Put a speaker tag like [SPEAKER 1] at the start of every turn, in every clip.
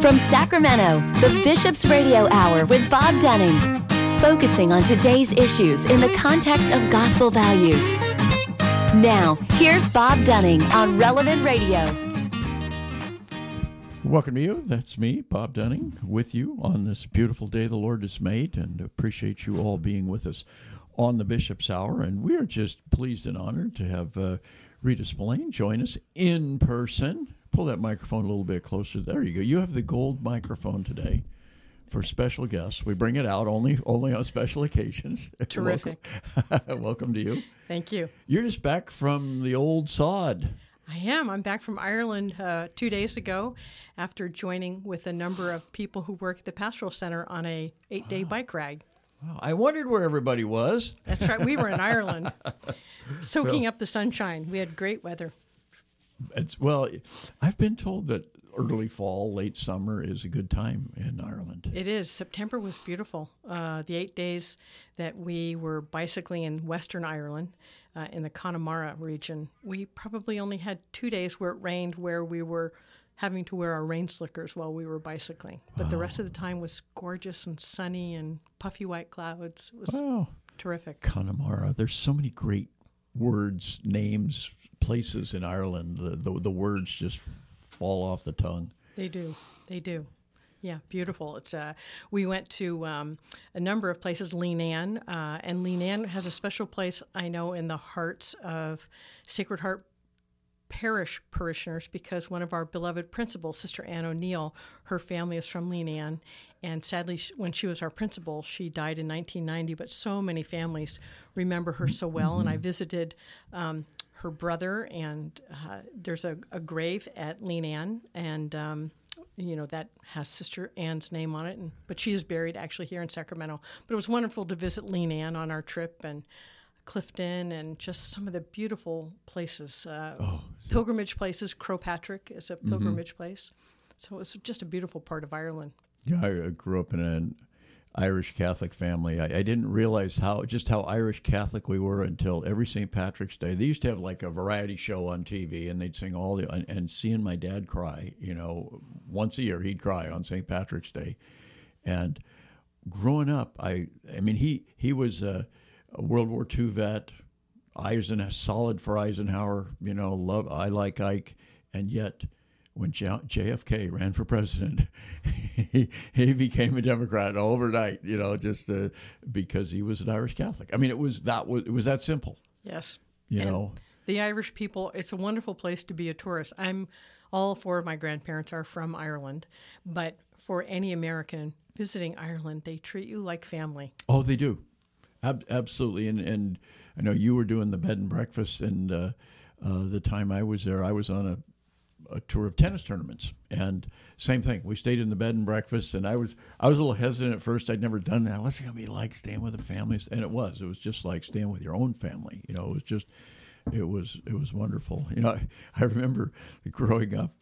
[SPEAKER 1] From Sacramento, the Bishop's Radio Hour with Bob Dunning, focusing on today's issues in the context of gospel values. Now, here's Bob Dunning on Relevant Radio.
[SPEAKER 2] Welcome to you. That's me, Bob Dunning, with you on this beautiful day the Lord has made, and appreciate you all being with us on the Bishop's Hour. And we are just pleased and honored to have Rita Spillane join us in person. Pull that microphone a little bit closer. There you go. You have the gold microphone today for special guests. We bring it out only on special occasions.
[SPEAKER 3] Terrific.
[SPEAKER 2] Welcome to you.
[SPEAKER 3] Thank you.
[SPEAKER 2] You're just back from the old sod.
[SPEAKER 3] I am. I'm back from Ireland 2 days ago after joining with a number of people who work at the Pastoral Center on a 8-day bike ride.
[SPEAKER 2] Wow. I wondered where everybody was.
[SPEAKER 3] That's right. We were in Ireland, soaking up the sunshine. We had great weather.
[SPEAKER 2] Well, I've been told that early fall, late summer is a good time in Ireland.
[SPEAKER 3] It is. September was beautiful. The 8 days that we were bicycling in Western Ireland, in the Connemara region, we probably only had 2 days where it rained, where we were having to wear our rain slickers while we were bicycling. But the rest of the time was gorgeous and sunny and puffy white clouds. It was terrific.
[SPEAKER 2] Connemara. There's so many great words, names, places in Ireland. The words just fall off the tongue.
[SPEAKER 3] They do. They do. Yeah, beautiful. It's we went to a number of places, Leenane, and Leenane has a special place, I know, in the hearts of Sacred Heart Parish parishioners, because one of our beloved principals, Sister Anne O'Neill, her family is from Leenane, and sadly, when she was our principal, she died in 1990, but so many families remember her so well, and I visited her brother, and there's a grave at Leenane, and that has Sister Anne's name on it, but she is buried actually here in Sacramento. But it was wonderful to visit Leenane on our trip, and Clifton, and just some of the beautiful places, pilgrimage places. Crowpatrick is a pilgrimage place. So it's just a beautiful part of Ireland.
[SPEAKER 2] Yeah, I grew up in an Irish Catholic family. I didn't realize how Irish Catholic we were until every St. Patrick's Day. They used to have like a variety show on TV, and they'd sing and seeing my dad cry, once a year he'd cry on St. Patrick's Day. And growing up, I mean, he was a World War II vet, solid for Eisenhower, I like Ike, and yet when JFK ran for president, he became a Democrat overnight, just because he was an Irish Catholic. I mean, it was that simple.
[SPEAKER 3] Yes.
[SPEAKER 2] The
[SPEAKER 3] Irish people, it's a wonderful place to be a tourist. All four of my grandparents are from Ireland, but for any American visiting Ireland, they treat you like family.
[SPEAKER 2] Oh, they do. Absolutely. And I know you were doing the bed and breakfast, and the time I was there, I was on a tour of tennis tournaments, and same thing. We stayed in the bed and breakfast, and I was a little hesitant at first. I'd never done that. What's it going to be like staying with a family? And it was just like staying with your own family. It was wonderful. I remember growing up,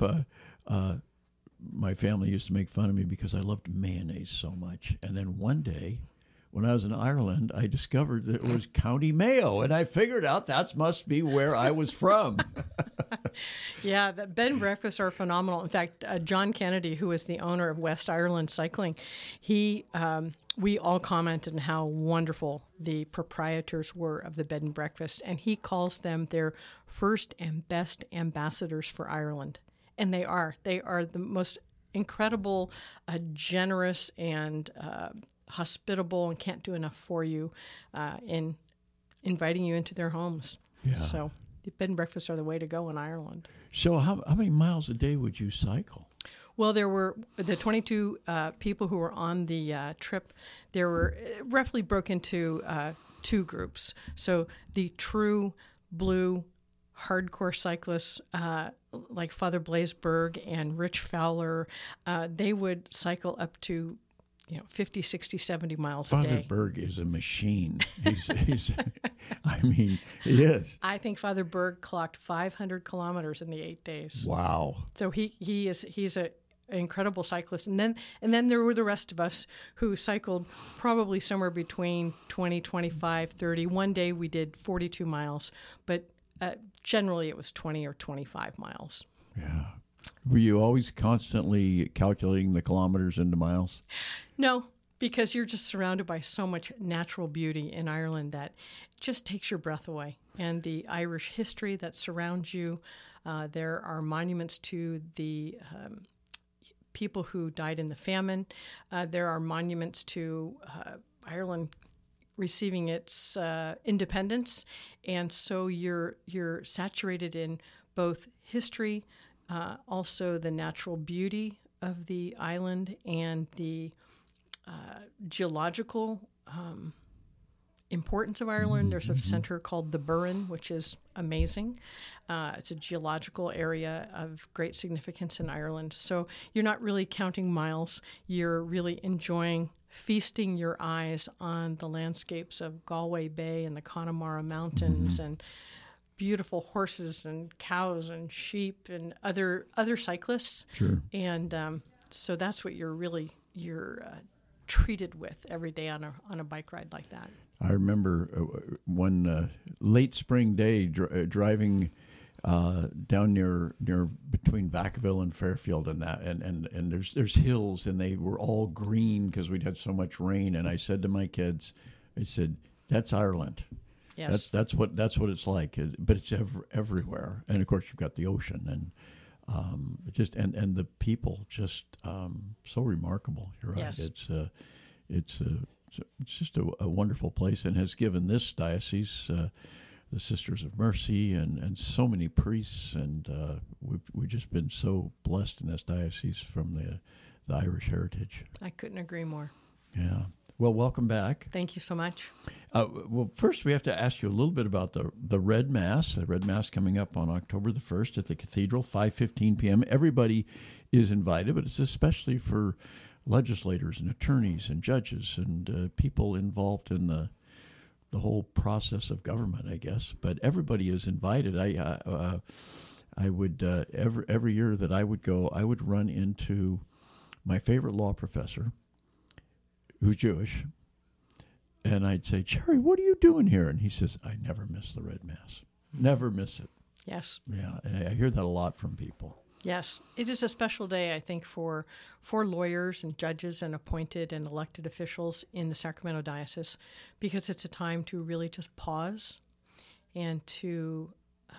[SPEAKER 2] my family used to make fun of me because I loved mayonnaise so much. And then one day, when I was in Ireland, I discovered that it was County Mayo, and I figured out that must be where I was from.
[SPEAKER 3] Yeah, the bed and breakfasts are phenomenal. In fact, John Kennedy, who is the owner of West Ireland Cycling, we all commented on how wonderful the proprietors were of the bed and breakfast, and he calls them their first and best ambassadors for Ireland. And they are. They are the most incredible, generous, and hospitable, and can't do enough for you in inviting you into their homes.
[SPEAKER 2] Yeah.
[SPEAKER 3] So the bed and breakfasts are the way to go in Ireland.
[SPEAKER 2] So how many miles a day would you cycle?
[SPEAKER 3] Well, there were the 22 people who were on the trip. There were roughly broke into two groups. So the true blue hardcore cyclists like Father Blaise Berg and Rich Fowler, they would cycle up to 50, 60, 70 miles a day.
[SPEAKER 2] Father Berg is a machine. He's I mean, he is.
[SPEAKER 3] I think Father Berg clocked 500 kilometers in the 8 days.
[SPEAKER 2] Wow.
[SPEAKER 3] So he's an incredible cyclist. And then there were the rest of us who cycled probably somewhere between 20, 25, 30. One day we did 42 miles, but generally it was 20 or 25 miles.
[SPEAKER 2] Yeah. Were you always constantly calculating the kilometers into miles?
[SPEAKER 3] No, because you're just surrounded by so much natural beauty in Ireland that just takes your breath away. And the Irish history that surrounds you, there are monuments to the people who died in the famine. There are monuments to Ireland receiving its independence, and so you're saturated in both history, also the natural beauty of the island, and the geological importance of Ireland. There's a center called the Burren, which is amazing. It's a geological area of great significance in Ireland. So you're not really counting miles. You're really enjoying feasting your eyes on the landscapes of Galway Bay and the Connemara Mountains and beautiful horses and cows and sheep and other cyclists.
[SPEAKER 2] Sure.
[SPEAKER 3] And so that's what you're treated with every day on a bike ride like that.
[SPEAKER 2] I remember one late spring day driving down near between Vacaville and Fairfield and that, and there's hills, and they were all green because we'd had so much rain. And I said to my kids, I said, "That's Ireland.
[SPEAKER 3] Yes,
[SPEAKER 2] that's what it's like. But it's everywhere. And of course, you've got the ocean and and the people just so remarkable. You're right.
[SPEAKER 3] Yes.
[SPEAKER 2] It's just a wonderful place, and has given this diocese the Sisters of Mercy and so many priests, and we've just been so blessed in this diocese from the Irish heritage.
[SPEAKER 3] I couldn't agree more.
[SPEAKER 2] Yeah. Well, welcome back.
[SPEAKER 3] Thank you so much.
[SPEAKER 2] Well, first we have to ask you a little bit about the Red Mass. The Red Mass coming up on October the 1st at the Cathedral, 5:15 p.m. Everybody is invited, but it's especially for legislators and attorneys and judges and people involved in the whole process of government, I guess. But everybody is invited. I would every year that I would go, I would run into my favorite law professor, who's Jewish, and I'd say, "Jerry, what are you doing here?" And he says, "I never miss the Red Mass. Never miss it."
[SPEAKER 3] Yes.
[SPEAKER 2] Yeah, and I hear that a lot from people.
[SPEAKER 3] Yes, it is a special day, I think, for lawyers and judges and appointed and elected officials in the Sacramento Diocese, because it's a time to really just pause and to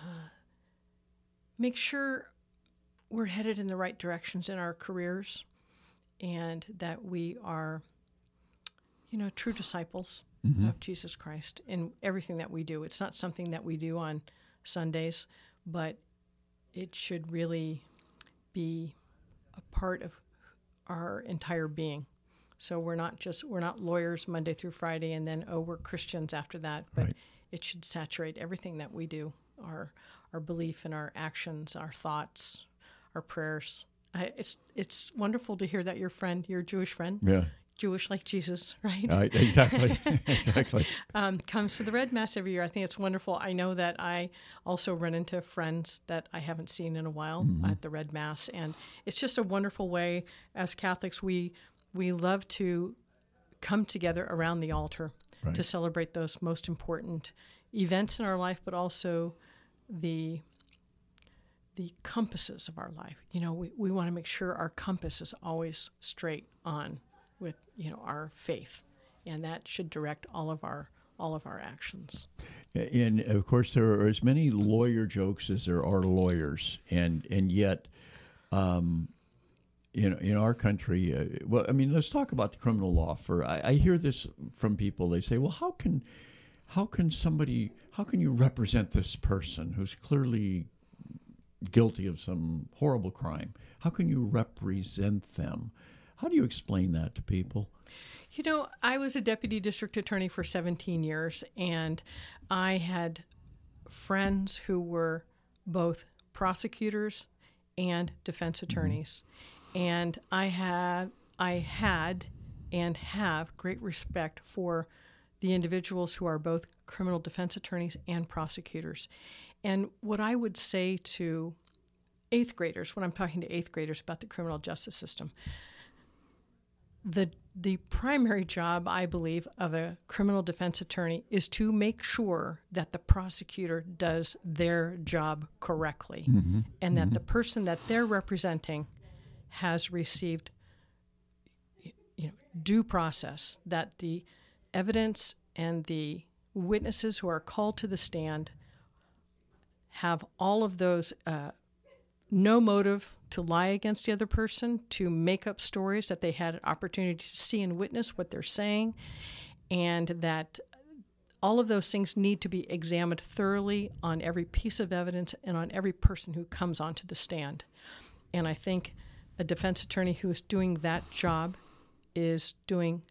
[SPEAKER 3] make sure we're headed in the right directions in our careers, and that we are, true disciples of Jesus Christ in everything that we do. It's not something that we do on Sundays, but it should really be a part of our entire being. So we're not lawyers Monday through Friday and then we're Christians after that, but
[SPEAKER 2] Right.
[SPEAKER 3] It should saturate everything that we do, our belief and our actions, our thoughts, our prayers. It's wonderful to hear that your Jewish friend,
[SPEAKER 2] Yeah.
[SPEAKER 3] Jewish like Jesus, right?
[SPEAKER 2] Exactly. Exactly.
[SPEAKER 3] Comes to the Red Mass every year. I think it's wonderful. I know that I also run into friends that I haven't seen in a while at the Red Mass, and it's just a wonderful way. As Catholics, we love to come together around the altar
[SPEAKER 2] Right.
[SPEAKER 3] to celebrate those most important events in our life, but also the compasses of our life. We want to make sure our compass is always straight on with our faith, and that should direct all of our actions.
[SPEAKER 2] And of course, there are as many lawyer jokes as there are lawyers, and yet, in our country, let's talk about the criminal law. I hear this from people. They say, "Well, how can you represent this person who's clearly guilty of some horrible crime? How can you represent them?" How do you explain that to people?
[SPEAKER 3] I was a deputy district attorney for 17 years, and I had friends who were both prosecutors and defense attorneys. And I had and have great respect for the individuals who are both criminal defense attorneys and prosecutors. And what I would say to eighth graders, when I'm talking to eighth graders about the criminal justice system, the primary job, I believe, of a criminal defense attorney is to make sure that the prosecutor does their job correctly, and that the person that they're representing has received due process, that the evidence and the witnesses who are called to the stand have all of those, no motive to lie against the other person, to make up stories, that they had an opportunity to see and witness what they're saying, and that all of those things need to be examined thoroughly on every piece of evidence and on every person who comes onto the stand. And I think a defense attorney who is doing that job is doing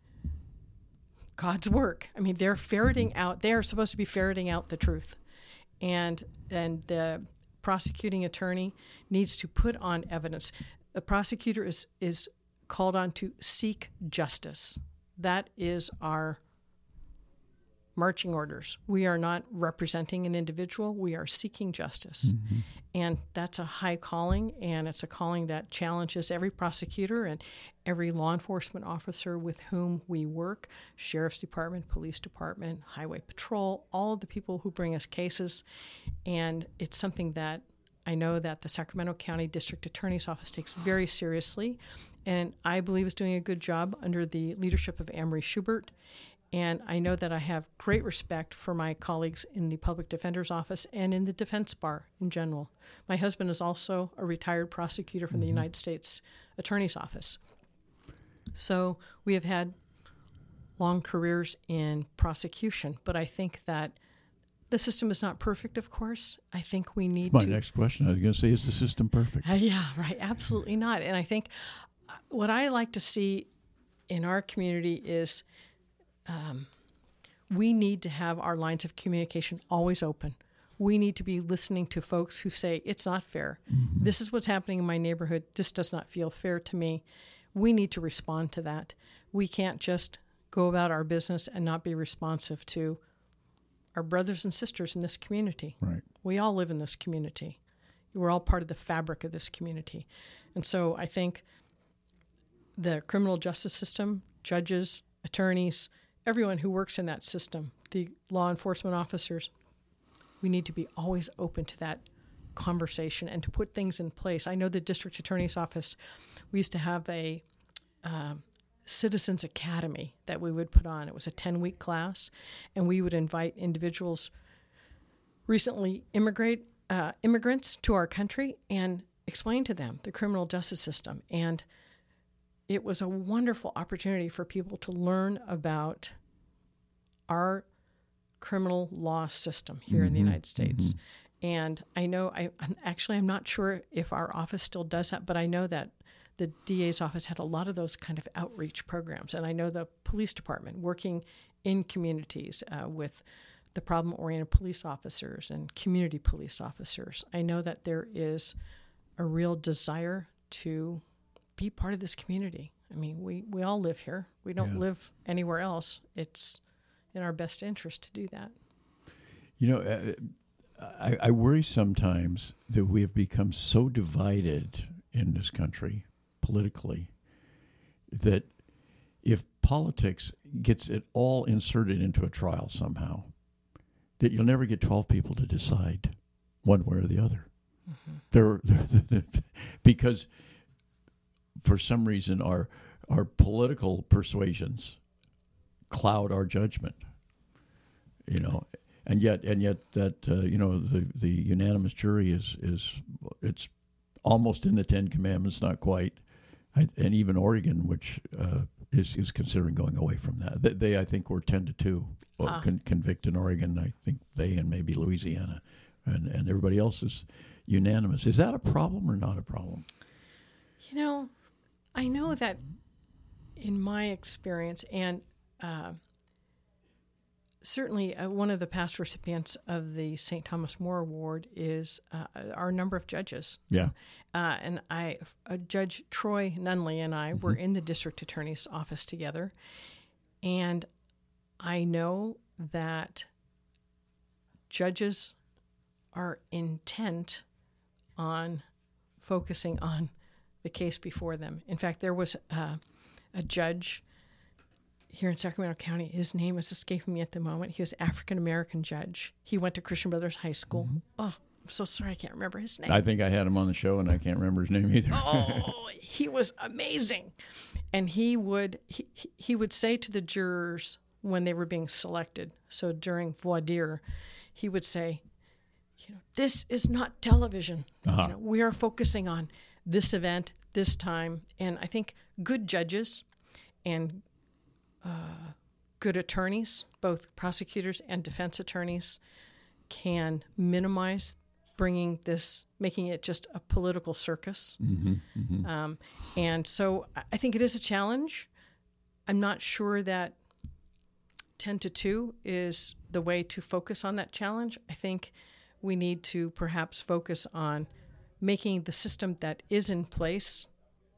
[SPEAKER 3] God's work. I mean, they are supposed to be ferreting out the truth. And the prosecuting attorney needs to put on evidence. The prosecutor is called on to seek justice. That is our marching orders. We are not representing an individual. We are seeking justice. And that's a high calling, and it's a calling that challenges every prosecutor and every law enforcement officer with whom we work, sheriff's department, police department, highway patrol, all of the people who bring us cases. And it's something that I know that the Sacramento County District Attorney's Office takes very seriously, and I believe is doing a good job under the leadership of Amory Schubert. And I know that I have great respect for my colleagues in the Public Defender's Office and in the defense bar in general. My husband is also a retired prosecutor from the United States Attorney's Office. So we have had long careers in prosecution, but I think that the system is not perfect, of course. I think we need
[SPEAKER 2] My next question, I was going to say, is the system perfect?
[SPEAKER 3] Yeah, right. Absolutely not. And I think what I like to see in our community is we need to have our lines of communication always open. We need to be listening to folks who say, it's not fair. This is what's happening in my neighborhood. This does not feel fair to me. We need to respond to that. We can't just go about our business and not be responsive to our brothers and sisters in this community.
[SPEAKER 2] Right.
[SPEAKER 3] We all live in this community. We're all part of the fabric of this community. And so I think the criminal justice system, judges, attorneys, everyone who works in that system, the law enforcement officers, we need to be always open to that conversation and to put things in place. I know the district attorney's office, we used to have a Citizens Academy that we would put on. It was a 10-week class, and we would invite individuals, recently immigrants to our country, and explain to them the criminal justice system. And it was a wonderful opportunity for people to learn about our criminal law system here in the United States. And I know, I'm not sure if our office still does that, but I know that the DA's office had a lot of those kind of outreach programs. And I know the police department working in communities with the problem-oriented police officers and community police officers. I know that there is a real desire to be part of this community. I mean, we all live here. We don't live anywhere else. It's in our best interest to do that.
[SPEAKER 2] You know, I worry sometimes that we have become so divided in this country politically that if politics gets it all inserted into a trial somehow, that you'll never get 12 people to decide one way or the other. Because for some reason our political persuasions cloud our judgment, you know, and yet that the unanimous jury is it's almost in the Ten Commandments, not quite, and even Oregon, which is considering going away from that. They I think were 10-2 convict in Oregon. I think they and maybe Louisiana, and everybody else is unanimous. Is that a problem or not a problem?
[SPEAKER 3] You know, I know that in my experience, and certainly one of the past recipients of the St. Thomas More Award is our number of judges.
[SPEAKER 2] Yeah.
[SPEAKER 3] And Judge Troy Nunley and I were in the district attorney's office together. And I know that judges are intent on focusing on the case before them. In fact, there was a judge here in Sacramento County. His name is escaping me at the moment. He was an African-American judge. He went to Christian Brothers High School. Mm-hmm. Oh, I'm so sorry I can't remember his name.
[SPEAKER 2] I think I had him on the show, and I can't remember his name either.
[SPEAKER 3] Oh, he was amazing. And he would say to the jurors when they were being selected, so during voir dire, he would say, this is not television.
[SPEAKER 2] Uh-huh.
[SPEAKER 3] We are focusing on this event, this time. And I think good judges and good attorneys, both prosecutors and defense attorneys, can minimize making it just a political circus.
[SPEAKER 2] Mm-hmm, mm-hmm.
[SPEAKER 3] And so I think it is a challenge. I'm not sure that 10-2 is the way to focus on that challenge. I think we need to perhaps focus on making the system that is in place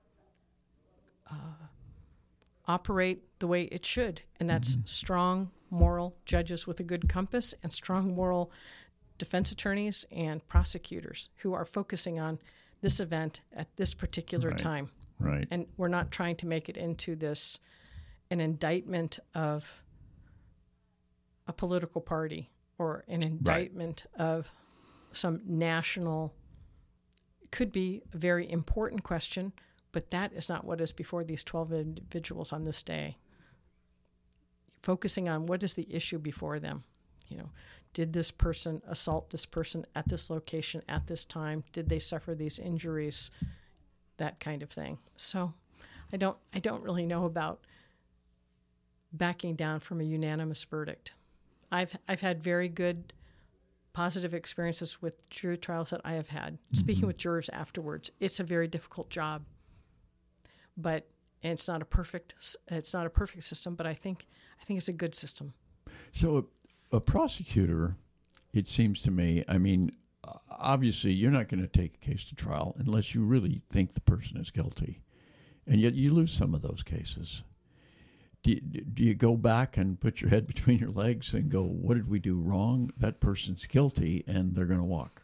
[SPEAKER 3] operate the way it should. And that's strong moral judges with a good compass and strong moral defense attorneys and prosecutors who are focusing on this event at this particular time.
[SPEAKER 2] Right.
[SPEAKER 3] And we're not trying to make it into an indictment of a political party or an indictment of some national, could be a very important question, but that is not what is before these 12 individuals on this day. Focusing on what is the issue before them. Did this person assault this person at this location at this time? Did they suffer these injuries? That kind of thing. So I don't really know about backing down from a unanimous verdict. I've had very good positive experiences with jury trials that I have had. Mm-hmm. Speaking with jurors afterwards, it's a very difficult job, but it's not a perfect system. But I think it's a good system.
[SPEAKER 2] So a prosecutor, it seems to me, I mean, obviously you're not going to take a case to trial unless you really think the person is guilty, and yet you lose some of those cases. Do you go back and put your head between your legs and go, what did we do wrong? That person's guilty, and they're going to walk.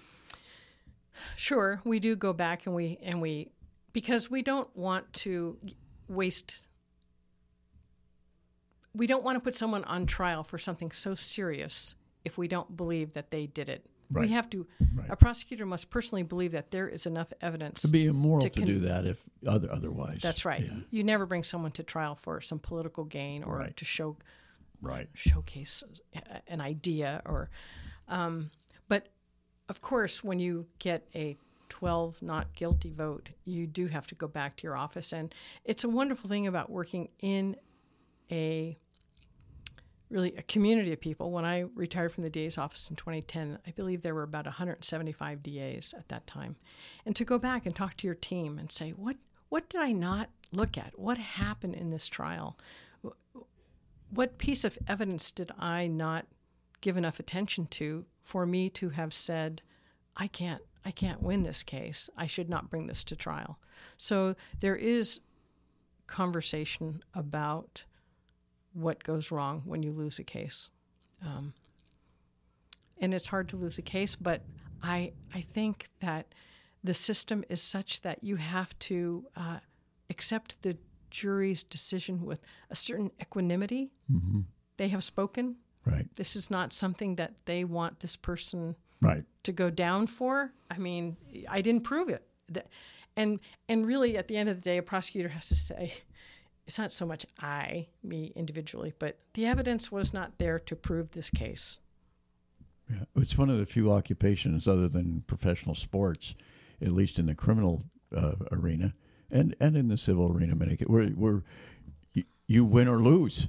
[SPEAKER 3] Sure, we do go back and we because we don't want to waste. We don't want to put someone on trial for something so serious if we don't believe that they did it.
[SPEAKER 2] Right.
[SPEAKER 3] We have to.
[SPEAKER 2] Right.
[SPEAKER 3] A prosecutor must personally believe that there is enough evidence.
[SPEAKER 2] It'd be immoral to do that if otherwise.
[SPEAKER 3] That's right.
[SPEAKER 2] Yeah.
[SPEAKER 3] You never bring someone to trial for some political gain or to showcase an idea or. But of course, when you get a 12 not guilty vote, you do have to go back to your office, and it's a wonderful thing about working in a community of people. When I retired from the DA's office in 2010, I believe there were about 175 DAs at that time. And to go back and talk to your team and say, what did I not look at? What happened in this trial? What piece of evidence did I not give enough attention to for me to have said, I can't win this case. I should not bring this to trial. So there is conversation about what goes wrong when you lose a case. And it's hard to lose a case, but I think that the system is such that you have to accept the jury's decision with a certain equanimity. Mm-hmm. They have spoken.
[SPEAKER 2] Right.
[SPEAKER 3] This is not something that they want this person
[SPEAKER 2] to
[SPEAKER 3] go down for. I mean, I didn't prove it. And really, at the end of the day, a prosecutor has to say, it's not so much me individually, but the evidence was not there to prove this case.
[SPEAKER 2] Yeah. It's one of the few occupations other than professional sports, at least in the criminal arena and in the civil arena, where you win or lose.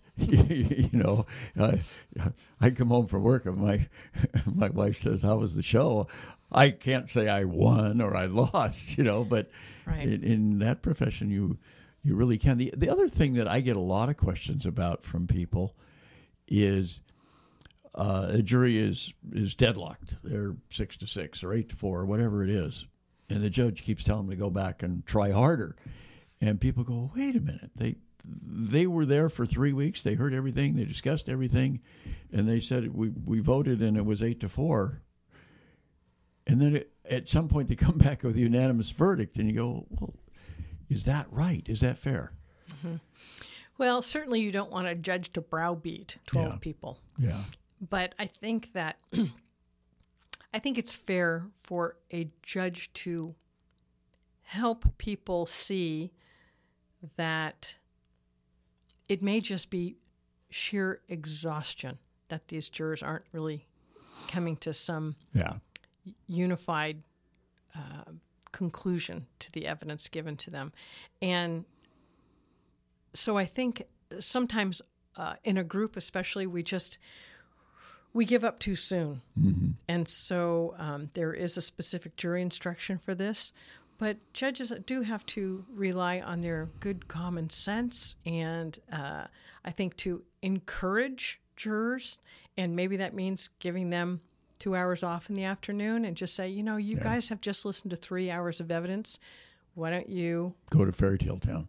[SPEAKER 2] I come home from work and my wife says, how was the show? I can't say I won or I lost, but in that profession, you really can. The other thing that I get a lot of questions about from people is a jury is deadlocked. They're 6-6 or 8-4 or whatever it is. And the judge keeps telling them to go back and try harder. And people go, wait a minute. They were there for 3 weeks. They heard everything. They discussed everything. And they said, we voted and it was 8-4. And then at some point they come back with a unanimous verdict. And you go, well, is that right? Is that fair?
[SPEAKER 3] Well, certainly you don't want a judge to browbeat 12 people.
[SPEAKER 2] Yeah.
[SPEAKER 3] But I think that I think it's fair for a judge to help people see that it may just be sheer exhaustion that these jurors aren't really coming to some unified conclusion to the evidence given to them. And so I think sometimes in a group especially, we give up too soon. And so there is a specific jury instruction for this. But judges do have to rely on their good common sense and I think to encourage jurors. And maybe that means giving them 2 hours off in the afternoon and just say, you guys have just listened to 3 hours of evidence. Why don't you
[SPEAKER 2] go to Fairy Tale Town?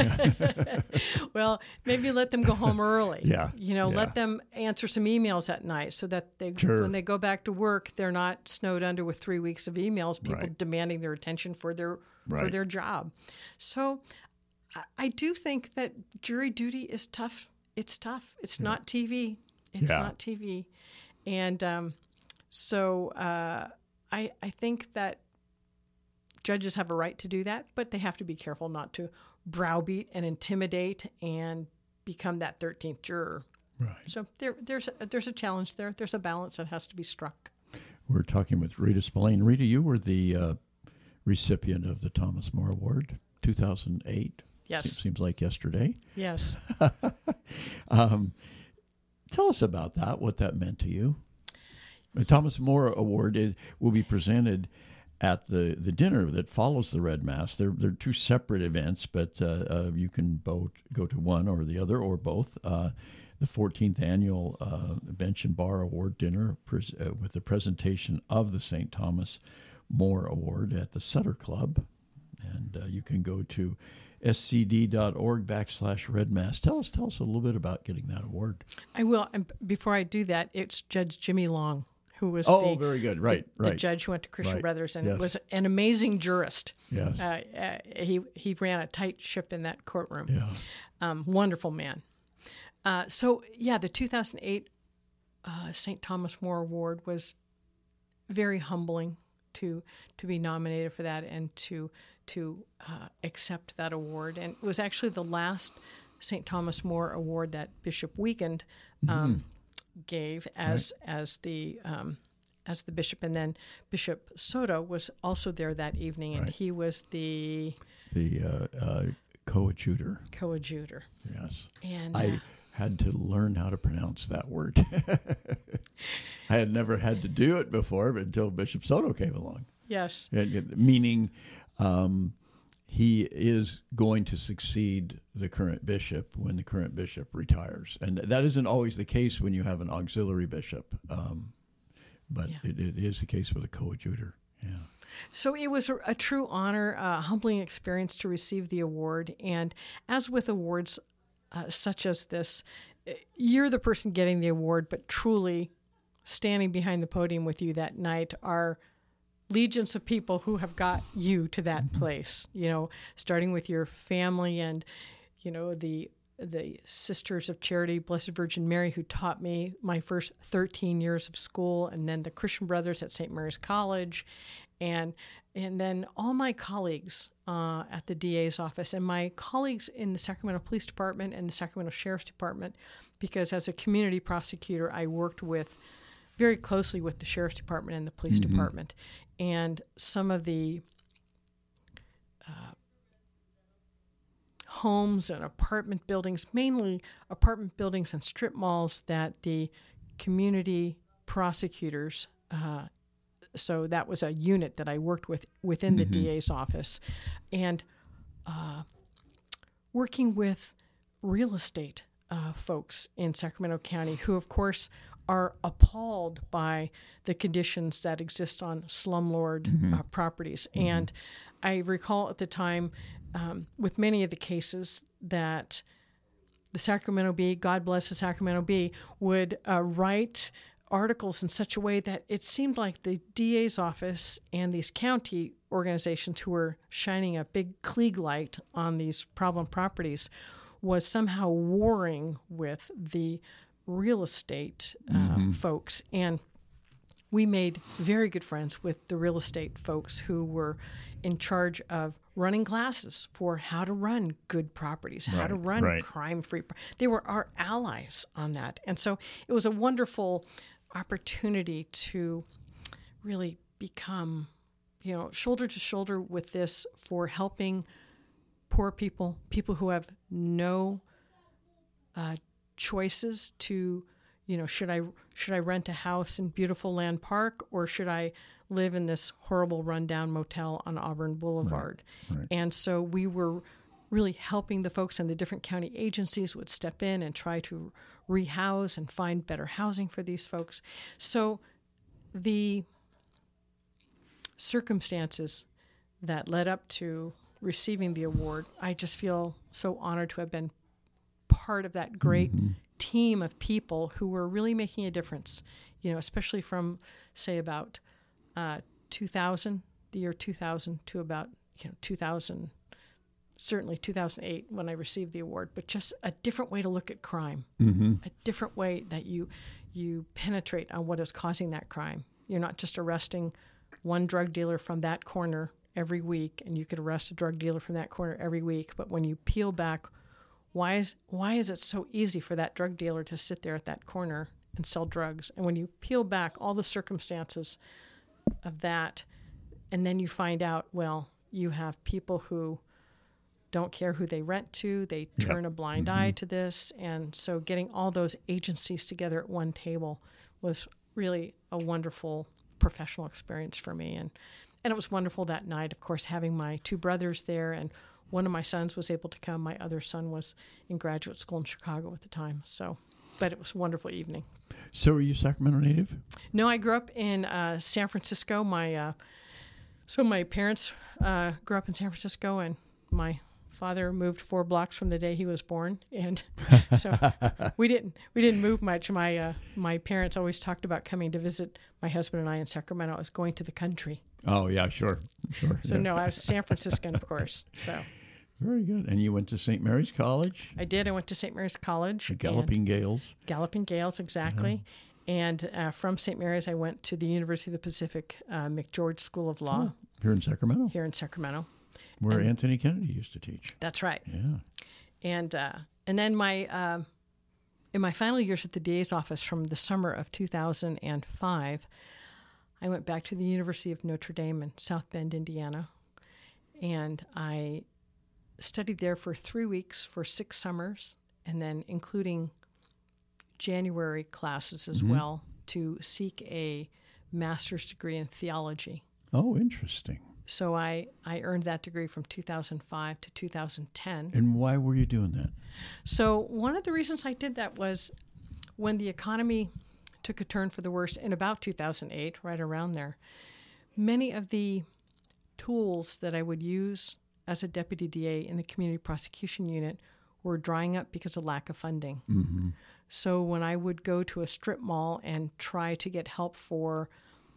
[SPEAKER 3] Well, maybe let them go home early.
[SPEAKER 2] Yeah.
[SPEAKER 3] Let them answer some emails at night so that when they go back to work, they're not snowed under with 3 weeks of emails, people demanding their attention for their job. So I do think that jury duty is tough. It's tough. It's not TV. It's not TV. And so I think that judges have a right to do that, but they have to be careful not to browbeat and intimidate and become that 13th juror.
[SPEAKER 2] Right.
[SPEAKER 3] So there's a challenge there. There's a balance that has to be struck.
[SPEAKER 2] We're talking with Rita Spillane. Rita, you were the recipient of the Thomas More Award, 2008.
[SPEAKER 3] Yes.
[SPEAKER 2] Seems like yesterday.
[SPEAKER 3] Yes.
[SPEAKER 2] Tell us about that, what that meant to you. The Thomas More Award will be presented at the dinner that follows the Red Mass. They're two separate events, but you can both go to one or the other or both. The 14th annual Bench and Bar Award dinner with the presentation of the St. Thomas More Award at the Sutter Club. And you can go to scd.org/redmass. Tell us a little bit about getting that award.
[SPEAKER 3] I will. And before I do that, it's Judge Jimmy Long, who was
[SPEAKER 2] very good. Right.
[SPEAKER 3] The judge who went to Christian Brothers and
[SPEAKER 2] Yes.
[SPEAKER 3] was an amazing jurist.
[SPEAKER 2] Yes.
[SPEAKER 3] He ran a tight ship in that courtroom.
[SPEAKER 2] Yeah.
[SPEAKER 3] Wonderful man. The 2008 St. Thomas More Award was very humbling to be nominated for that and to accept that award. And it was actually the last St. Thomas More Award that Bishop Wiegand gave as the bishop, and then Bishop Soto was also there that evening, and he was the
[SPEAKER 2] coadjutor.
[SPEAKER 3] Coadjutor.
[SPEAKER 2] Yes.
[SPEAKER 3] And
[SPEAKER 2] I had to learn how to pronounce that word. I had never had to do it before, but until Bishop Soto came along.
[SPEAKER 3] Yes.
[SPEAKER 2] Meaning he is going to succeed the current bishop when the current bishop retires. And that isn't always the case when you have an auxiliary bishop, but it is the case with a coadjutor. Yeah. So
[SPEAKER 3] it was a true honor, a humbling experience to receive the award. And as with awards such as this, you're the person getting the award, but truly standing behind the podium with you that night are legions of people who have got you to that place, starting with your family and, the Sisters of Charity, Blessed Virgin Mary, who taught me my first 13 years of school, and then the Christian Brothers at St. Mary's College, and then all my colleagues at the DA's office and my colleagues in the Sacramento Police Department and the Sacramento Sheriff's Department, because as a community prosecutor, I worked very closely with the Sheriff's Department and the Police Department. And some of the homes and apartment buildings, mainly apartment buildings and strip malls that the community prosecutors, so that was a unit that I worked with within the DA's office, and working with real estate folks in Sacramento County who, of course, are appalled by the conditions that exist on slumlord properties. And I recall at the time, with many of the cases, that the Sacramento Bee, God bless the Sacramento Bee, would write articles in such a way that it seemed like the DA's office and these county organizations who were shining a big Klieg light on these problem properties was somehow warring with the real estate folks. And we made very good friends with the real estate folks who were in charge of running classes for how to run good properties, how to run crime-free. They were our allies on that. And so it was a wonderful opportunity to really become, shoulder to shoulder with this for helping poor people, people who have no choices to, should I rent a house in beautiful Land Park, or should I live in this horrible rundown motel on Auburn Boulevard? Right. And so we were really helping the folks, and the different county agencies would step in and try to rehouse and find better housing for these folks. So the circumstances that led up to receiving the award, I just feel so honored to have been part of that great team of people who were really making a difference, especially from, say, about 2000, the year 2000 to about 2000, certainly 2008 when I received the award, but just a different way to look at crime, a different way that you penetrate on what is causing that crime. You're not just arresting one drug dealer from that corner every week, and you could arrest a drug dealer from that corner every week, but when you peel back, why is it so easy for that drug dealer to sit there at that corner and sell drugs? And when you peel back all the circumstances of that, and then you find out, well, you have people who don't care who they rent to, they turn a blind eye to this, and so getting all those agencies together at one table was really a wonderful professional experience for me. And it was wonderful that night, of course, having my two brothers there, and one of my sons was able to come. My other son was in graduate school in Chicago at the time. But it was a wonderful evening.
[SPEAKER 2] So are you Sacramento native?
[SPEAKER 3] No, I grew up in San Francisco. My parents grew up in San Francisco, and my father moved 4 blocks from the day he was born, and so we didn't move much. My parents always talked about coming to visit my husband and I in Sacramento as going to the country.
[SPEAKER 2] Oh yeah, sure.
[SPEAKER 3] So no, I was a San Franciscan, of course. So
[SPEAKER 2] very good. And you went to St. Mary's College?
[SPEAKER 3] I did. I went to St. Mary's College.
[SPEAKER 2] The Galloping Gales.
[SPEAKER 3] Galloping Gales, exactly. And from St. Mary's, I went to the University of the Pacific McGeorge School of Law.
[SPEAKER 2] Here in Sacramento?
[SPEAKER 3] Here in Sacramento.
[SPEAKER 2] Where Anthony Kennedy used to teach.
[SPEAKER 3] That's right.
[SPEAKER 2] Yeah.
[SPEAKER 3] And then in my final years at the DA's office from the summer of 2005, I went back to the University of Notre Dame in South Bend, Indiana, and I studied there for 3 weeks for 6 summers, and then including January classes as well, to seek a master's degree in theology.
[SPEAKER 2] Oh, interesting.
[SPEAKER 3] So I earned that degree from 2005 to 2010.
[SPEAKER 2] And why were you doing that?
[SPEAKER 3] So one of the reasons I did that was when the economy took a turn for the worse in about 2008, right around there, many of the tools that I would use as a deputy DA in the community prosecution unit were drying up because of lack of funding. So when I would go to a strip mall and try to get help for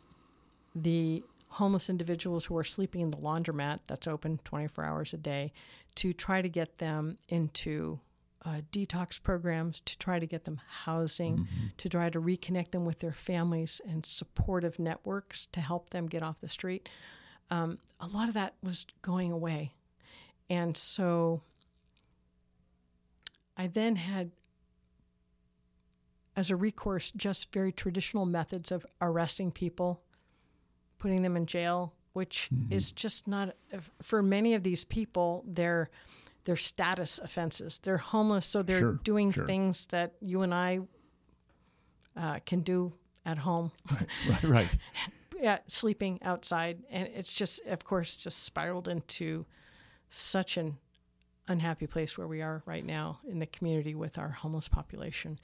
[SPEAKER 3] the homeless individuals who are sleeping in the laundromat that's open 24 hours a day, to try to get them into detox programs, to try to get them housing, to try to reconnect them with their families and supportive networks to help them get off the street. A lot of that was going away. And so I then had, as a recourse, just very traditional methods of arresting people, putting them in jail, which is just not, for many of these people, they're status offenses. They're homeless, so they're doing things that you and I can do at home.
[SPEAKER 2] Right.
[SPEAKER 3] Yeah, sleeping outside. And it's just, of course, just spiraled into such an unhappy place where we are right now in the community with our homeless population.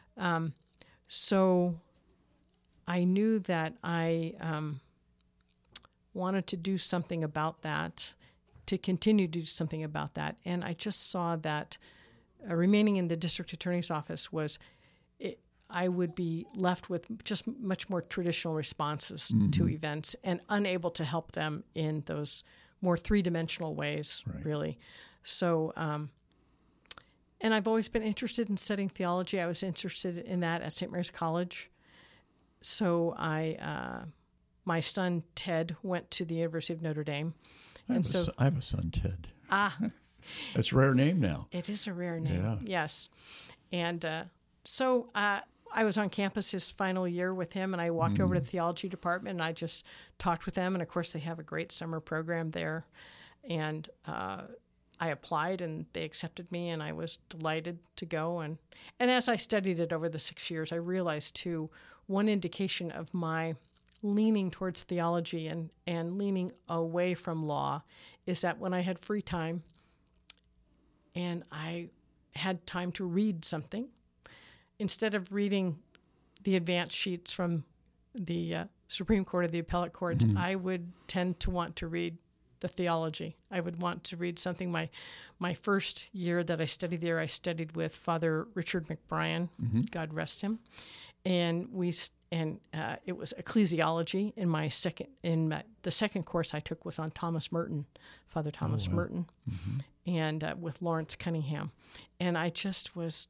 [SPEAKER 3] So I knew that I wanted to do something about that, to continue to do something about that. And I just saw that remaining in the district attorney's office I would be left with just much more traditional responses to events and unable to help them in those more three-dimensional ways, really. So, And I've always been interested in studying theology. I was interested in that at St. Mary's College. So my son, Ted, went to the University of Notre Dame.
[SPEAKER 2] I have a son, Ted.
[SPEAKER 3] Ah.
[SPEAKER 2] That's a rare name now.
[SPEAKER 3] It is a rare name,
[SPEAKER 2] yeah.
[SPEAKER 3] Yes. And so I was on campus his final year with him, and I walked over to the theology department, and I just talked with them. And, of course, they have a great summer program there. And I applied, and they accepted me, and I was delighted to go. And as I studied it over the 6 years, I realized, too, one indication of my leaning towards theology and leaning away from law is that when I had free time and I had time to read something, instead of reading the advance sheets from the Supreme Court or the appellate courts, I would tend to want to read the theology. I would want to read something. My first year that I studied there, I studied with Father Richard McBrien, God rest him, and it was ecclesiology. The second course I took was on Thomas Merton, Father Thomas Merton, and with Lawrence Cunningham, and I just was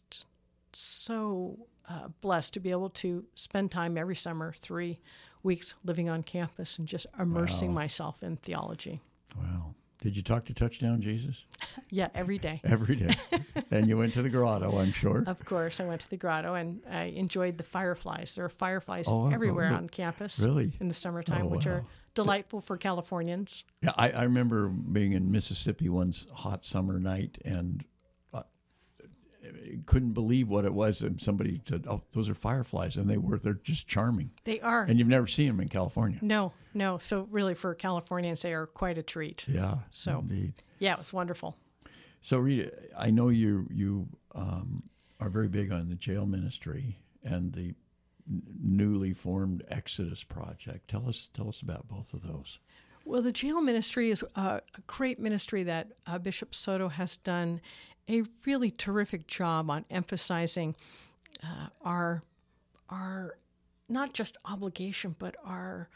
[SPEAKER 3] so blessed to be able to spend time every summer, 3 weeks living on campus and just immersing myself in theology.
[SPEAKER 2] Wow. Did you talk to Touchdown Jesus?
[SPEAKER 3] Yeah, every day.
[SPEAKER 2] Every day. And you went to the grotto, I'm sure.
[SPEAKER 3] Of course, I went to the grotto, and I enjoyed the fireflies. There are fireflies everywhere on campus in the summertime, which are delightful for Californians.
[SPEAKER 2] Yeah, I remember being in Mississippi one hot summer night, and couldn't believe what it was. And somebody said, "Oh, those are fireflies," and they're just charming.
[SPEAKER 3] They are.
[SPEAKER 2] And you've never seen them in California.
[SPEAKER 3] No. So really, for Californians, they are quite a treat.
[SPEAKER 2] Yeah.
[SPEAKER 3] So
[SPEAKER 2] indeed.
[SPEAKER 3] Yeah, it was wonderful.
[SPEAKER 2] So Rita, I know you are very big on the jail ministry and the newly formed Exodus Project. Tell us about both of those.
[SPEAKER 3] Well, the jail ministry is a great ministry that Bishop Soto has done a really terrific job on emphasizing our not just obligation, but our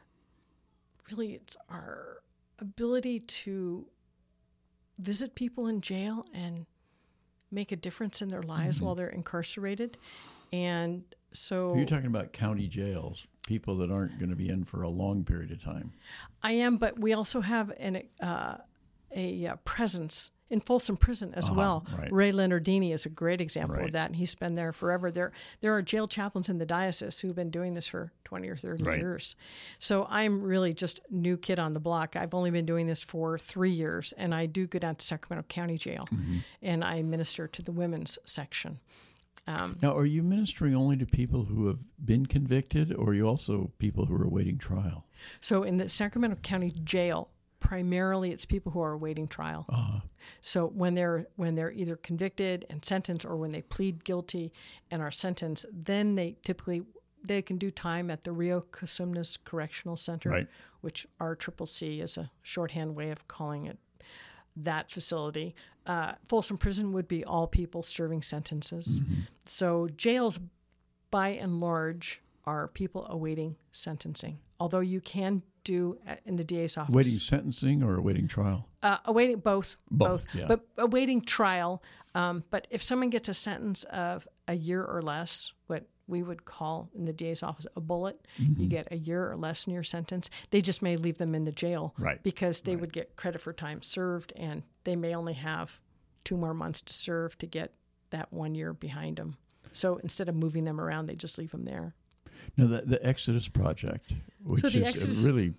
[SPEAKER 3] ability to visit people in jail and make a difference in their lives while they're incarcerated. And so
[SPEAKER 2] you're talking about county jails, people that aren't going to be in for a long period of time.
[SPEAKER 3] I am, but we also have a presence in Folsom Prison as well.
[SPEAKER 2] Right.
[SPEAKER 3] Ray Leonardini is a great example
[SPEAKER 2] Right.
[SPEAKER 3] of that, and he's been there forever. There are jail chaplains in the diocese who've been doing this for 20 or 30
[SPEAKER 2] Right.
[SPEAKER 3] years. So I'm really just new kid on the block. I've only been doing this for 3 years, and I do go down to Sacramento County Jail, and I minister to the women's section.
[SPEAKER 2] Now, are you ministering only to people who have been convicted, or are you also people who are awaiting trial?
[SPEAKER 3] So in the Sacramento County Jail, primarily it's people who are awaiting trial. So when they're either convicted and sentenced, or when they plead guilty and are sentenced, then they can do time at the Rio Cosumnes Correctional Center,
[SPEAKER 2] Right.
[SPEAKER 3] which RCCC is a shorthand way of calling it, that facility. Folsom Prison would be all people serving sentences. So jails, by and large, are people awaiting sentencing, although you can do in the DA's office.
[SPEAKER 2] Awaiting sentencing or awaiting trial?
[SPEAKER 3] Awaiting both.
[SPEAKER 2] Yeah.
[SPEAKER 3] But awaiting trial. But if someone gets a sentence of a year or less, what we would call in the DA's office a bullet, you get a year or less in your sentence, they just may leave them in the jail.
[SPEAKER 2] Right.
[SPEAKER 3] Because they would get credit for time served, and they may only have 2 more months to serve to get that 1 year behind them. So instead of moving them around, they just leave them there.
[SPEAKER 2] Now, the Exodus Project, which is really,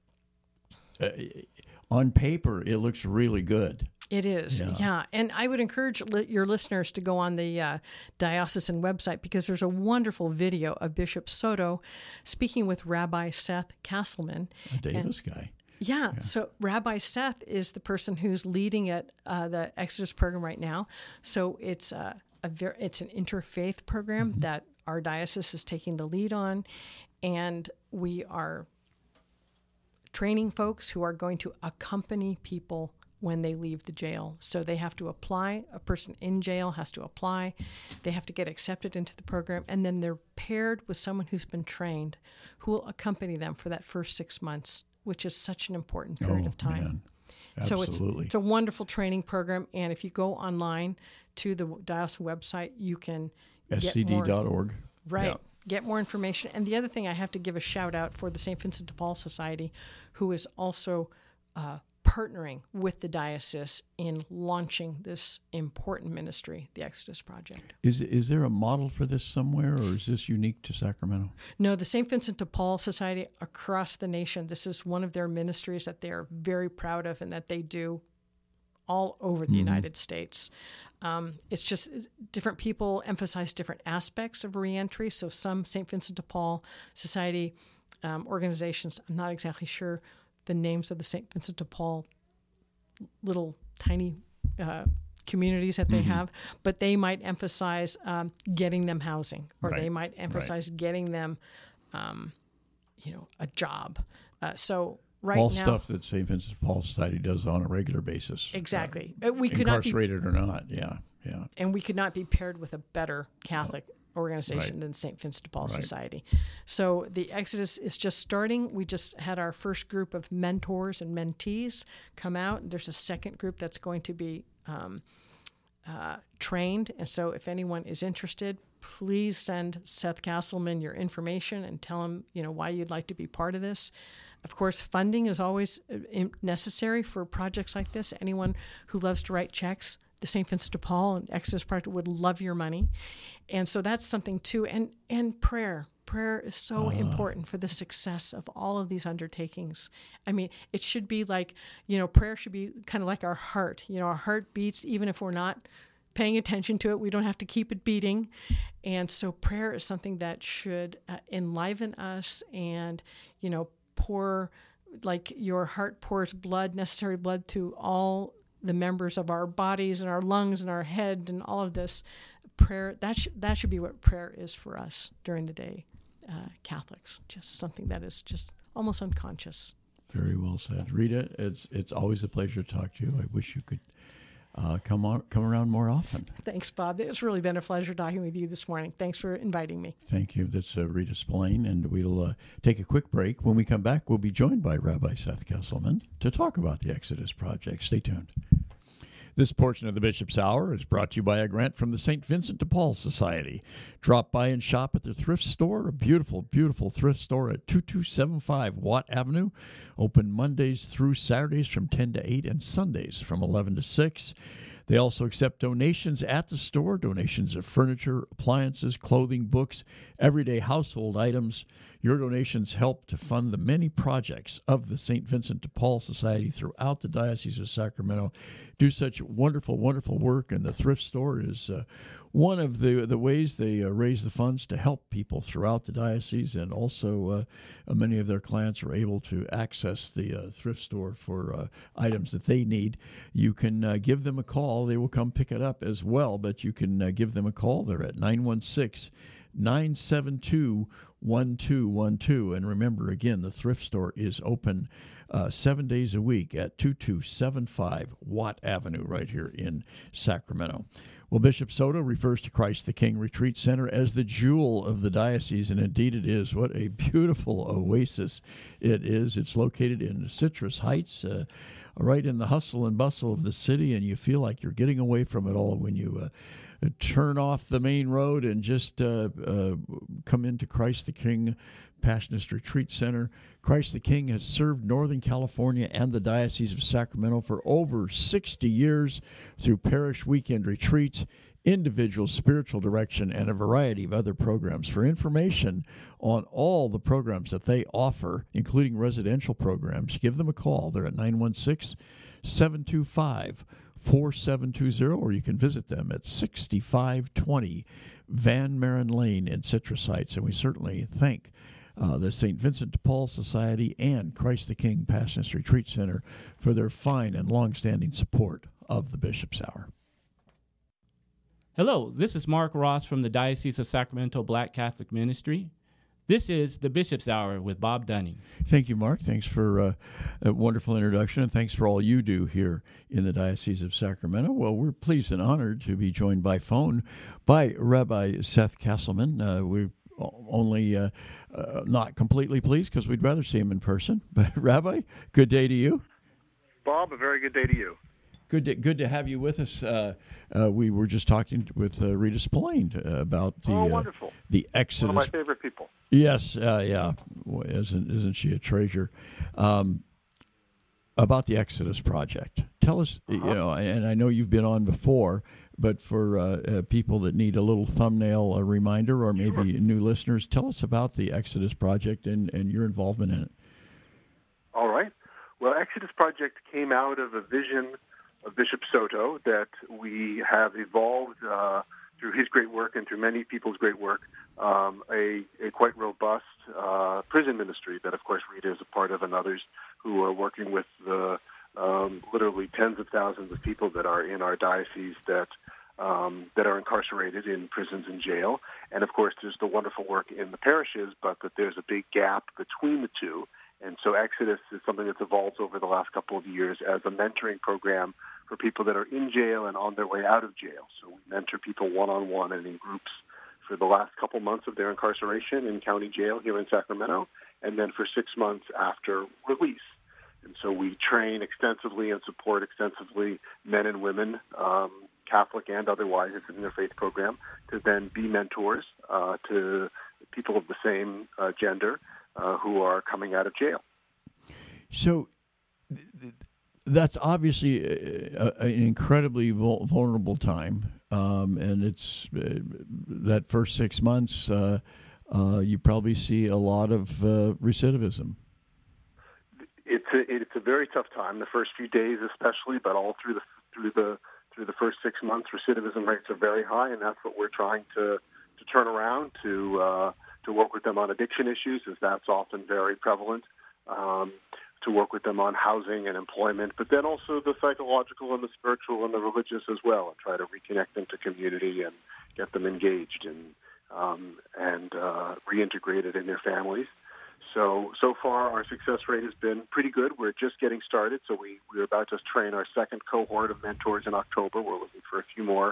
[SPEAKER 2] on paper, it looks really good.
[SPEAKER 3] It is, yeah. And I would encourage your listeners to go on the diocesan website, because there's a wonderful video of Bishop Soto speaking with Rabbi Seth Castleman.
[SPEAKER 2] A Davis guy.
[SPEAKER 3] Yeah. So Rabbi Seth is the person who's leading at the Exodus program right now. So it's it's an interfaith program that our diocese is taking the lead on, and we are training folks who are going to accompany people when they leave the jail. So they have to apply. A person in jail has to apply. They have to get accepted into the program, and then they're paired with someone who's been trained who will accompany them for that first 6 months, which is such an important period of time.
[SPEAKER 2] Man. Absolutely.
[SPEAKER 3] So it's a wonderful training program. And if you go online to the diocesan website, you can
[SPEAKER 2] scd.org.
[SPEAKER 3] Right.
[SPEAKER 2] Yeah.
[SPEAKER 3] Get more information. And the other thing, I have to give a shout out for the St. Vincent de Paul Society, who is also partnering with the diocese in launching this important ministry, the Exodus Project.
[SPEAKER 2] Is there a model for this somewhere, or is this unique to Sacramento?
[SPEAKER 3] No, the St. Vincent de Paul Society across the nation, this is one of their ministries that they are very proud of and that they do all over the United States. It's just different people emphasize different aspects of reentry. So some St. Vincent de Paul Society organizations, I'm not exactly sure the names of the St. Vincent de Paul little tiny communities that they have, but they might emphasize getting them housing, or they might emphasize getting them, a job. So right
[SPEAKER 2] all
[SPEAKER 3] now,
[SPEAKER 2] stuff that St. Vincent de Paul Society does on a regular basis.
[SPEAKER 3] Exactly. We could not be
[SPEAKER 2] incarcerated or not, yeah.
[SPEAKER 3] And we could not be paired with a better Catholic organization than St. Vincent de Paul Society. So the Exodus is just starting. We just had our first group of mentors and mentees come out. There's a second group that's going to be trained. And so if anyone is interested, please send Seth Castleman your information and tell him, why you'd like to be part of this. Of course, funding is always necessary for projects like this. Anyone who loves to write checks, the St. Vincent de Paul and Exodus Project would love your money. And so that's something too. And prayer. Prayer is so important for the success of all of these undertakings. I mean, it should be like, prayer should be kind of like our heart. Our heart beats even if we're not paying attention to it. We don't have to keep it beating. And so prayer is something that should enliven us and, pour, like your heart pours blood, necessary blood to all the members of our bodies and our lungs and our head and all of this. Prayer, that should be what prayer is for us during the day, Catholics. Just something that is just almost unconscious.
[SPEAKER 2] Very well said. Rita, it's always a pleasure to talk to you. I wish you could come around more often.
[SPEAKER 3] Thanks, Bob. It's really been a pleasure talking with you this morning. Thanks for inviting me.
[SPEAKER 2] Thank you. That's Rita Spillane, and we'll take a quick break. When we come back, we'll be joined by Rabbi Seth Kesselman to talk about the Exodus Project. Stay tuned. This portion of the Bishop's Hour is brought to you by a grant from the St. Vincent de Paul Society. Drop by and shop at their thrift store, a beautiful, beautiful thrift store at 2275 Watt Avenue. Open Mondays through Saturdays from 10 to 8 and Sundays from 11 to 6. They also accept donations at the store, donations of furniture, appliances, clothing, books, everyday household items. Your donations help to fund the many projects of the St. Vincent de Paul Society throughout the Diocese of Sacramento. Do such wonderful, wonderful work, and the thrift store is one of the ways they raise the funds to help people throughout the diocese, and also many of their clients are able to access the thrift store for items that they need. You can give them a call. They will come pick it up as well, but you can give them a call. They're at 916-972-1212. And remember, again, the thrift store is open 7 days a week at 2275 Watt Avenue right here in Sacramento. Well, Bishop Soto refers to Christ the King Retreat Center as the jewel of the diocese, and indeed it is. What a beautiful oasis it is. It's located in Citrus Heights, right in the hustle and bustle of the city, and you feel like you're getting away from it all when you turn off the main road and just come into Christ the King Passionist Retreat Center. Christ the King has served Northern California and the Diocese of Sacramento for over 60 years through parish weekend retreats, individual spiritual direction, and a variety of other programs. For information on all the programs that they offer, including residential programs, give them a call. They're at 916-725-4720, or you can visit them at 6520 Van Maren Lane in Citrus Heights. And we certainly thank the St. Vincent de Paul Society and Christ the King Passionist Retreat Center for their fine and long-standing support of the Bishop's Hour.
[SPEAKER 4] Hello, this is Mark Ross from the Diocese of Sacramento Black Catholic Ministry. This is the Bishop's Hour with Bob Dunning.
[SPEAKER 2] Thank you, Mark. Thanks for a wonderful introduction, and thanks for all you do here in the Diocese of Sacramento. Well, we're pleased and honored to be joined by phone by Rabbi Seth Kesselman. We're only not completely pleased because we'd rather see him in person. But, Rabbi, good day to you.
[SPEAKER 5] Bob. A very good day to you.
[SPEAKER 2] Good to have you with us. We were just talking with Rita Spillane about the
[SPEAKER 5] wonderful.
[SPEAKER 2] The Exodus.
[SPEAKER 5] One of my favorite people.
[SPEAKER 2] Yes, yeah. Isn't she a treasure? About the Exodus Project. Tell us, and I know you've been on before, but for people that need a little thumbnail, a reminder, or maybe new listeners, tell us about the Exodus Project and your involvement in it.
[SPEAKER 5] All right. Well, Exodus Project came out of a vision of Bishop Soto that we have evolved through his great work and through many people's great work, a quite robust prison ministry that, of course, Rita is a part of, and others who are working with the literally tens of thousands of people that are in our diocese that are incarcerated in prisons and jail. And, of course, there's the wonderful work in the parishes, but that there's a big gap between the two. And so Exodus is something that's evolved over the last couple of years as a mentoring program for people that are in jail and on their way out of jail. So we mentor people one-on-one and in groups for the last couple months of their incarceration in county jail here in Sacramento, and then for 6 months after release. And so we train extensively and support extensively men and women, Catholic and otherwise, it's an interfaith program, to then be mentors to people of the same gender who are coming out of jail.
[SPEAKER 2] So that's obviously an incredibly vulnerable time, and it's that first 6 months. You probably see a lot of recidivism.
[SPEAKER 5] It's a very tough time. The first few days, especially, but all through the first 6 months, recidivism rates are very high, and that's what we're trying to turn around to work with them on addiction issues, as that's often very prevalent. To work with them on housing and employment, but then also the psychological and the spiritual and the religious as well, and try to reconnect them to community and get them engaged and reintegrated in their families. So far our success rate has been pretty good. We're just getting started, so we're about to train our second cohort of mentors in October. We're looking for a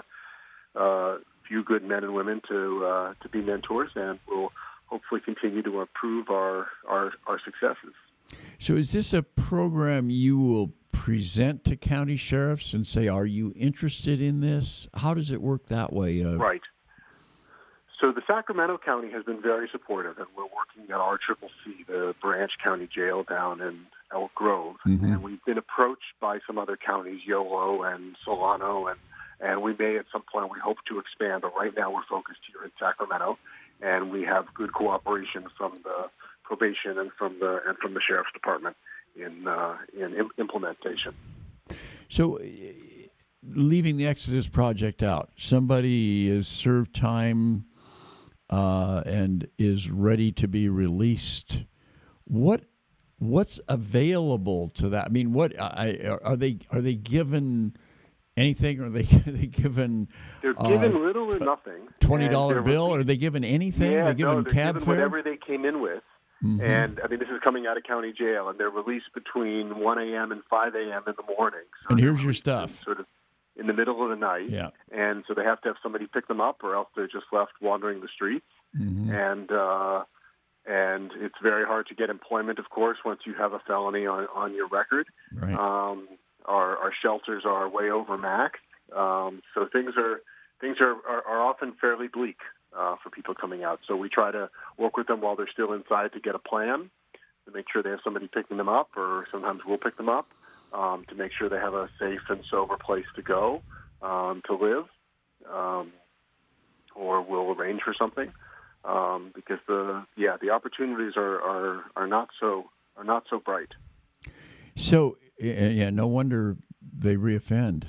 [SPEAKER 5] few good men and women to be mentors, and we'll hopefully continue to improve our successes.
[SPEAKER 2] So is this a program you will present to county sheriffs and say, are you interested in this? How does it work that way?
[SPEAKER 5] Right. So the Sacramento County has been very supportive, and we're working at RCCC, the branch county jail down in Elk Grove. Mm-hmm. And we've been approached by some other counties, Yolo and Solano, and we may at some point, we hope to expand, but right now we're focused here in Sacramento, and we have good cooperation from the probation and from the sheriff's department in implementation.
[SPEAKER 2] So, leaving the Exodus Project out, somebody has served time and is ready to be released. What's available to that? I mean, are they given anything? Are they given?
[SPEAKER 5] They're given little or nothing.
[SPEAKER 2] $20 bill? Are they given anything?
[SPEAKER 5] Yeah,
[SPEAKER 2] they're given cab
[SPEAKER 5] given
[SPEAKER 2] fare?
[SPEAKER 5] Whatever they came in with. Mm-hmm. And, I mean, this is coming out of county jail, and they're released between 1 a.m. and 5 a.m. in the morning. So
[SPEAKER 2] and here's your stuff.
[SPEAKER 5] Sort of in the middle of the night.
[SPEAKER 2] Yeah.
[SPEAKER 5] And so they have to have somebody pick them up, or else they're just left wandering the streets. Mm-hmm. And it's very hard to get employment, of course, once you have a felony on your record.
[SPEAKER 2] Right.
[SPEAKER 5] Our shelters are way overmaxed. So things are often fairly bleak for people coming out. So we try to work with them while they're still inside to get a plan, to make sure they have somebody picking them up, or sometimes we'll pick them up, to make sure they have a safe and sober place to go, to live, or we'll arrange for something, because the opportunities are not so bright.
[SPEAKER 2] So no wonder they reoffend.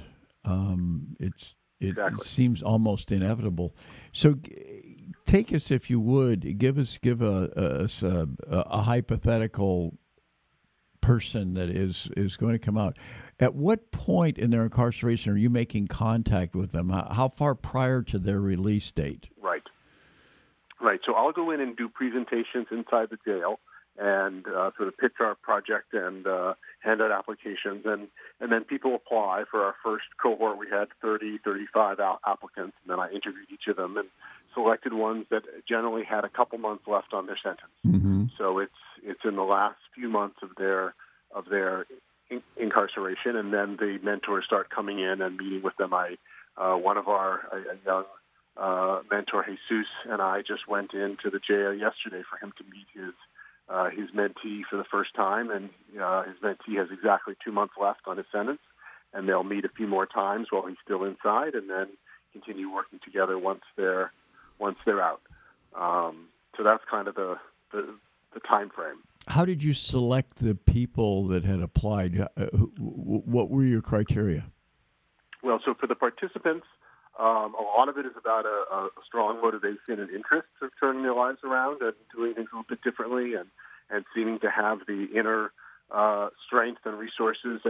[SPEAKER 2] It
[SPEAKER 5] exactly.
[SPEAKER 2] seems almost inevitable. So, take us, if you would, give us a hypothetical person that is going to come out. At what point in their incarceration are you making contact with them? How far prior to their release date?
[SPEAKER 5] Right. So I'll go in and do presentations inside the jail and sort of pitch our project and hand out applications. And then people apply. For our first cohort, we had 35 applicants, and then I interviewed each of them and selected ones that generally had a couple months left on their sentence. Mm-hmm. So it's in the last few months of their incarceration. incarceration, and then the mentors start coming in and meeting with them. One of our a young mentor, Jesus, and I just went into the jail yesterday for him to meet his mentee for the first time, and his mentee has exactly 2 months left on his sentence, and they'll meet a few more times while he's still inside, and then continue working together once they're out. So that's kind of the time frame.
[SPEAKER 2] How did you select the people that had applied? What were your criteria?
[SPEAKER 5] Well, so for the participants, a lot of it is about a strong motivation and interest of turning their lives around and doing things a little bit differently, and seeming to have the inner strength and resources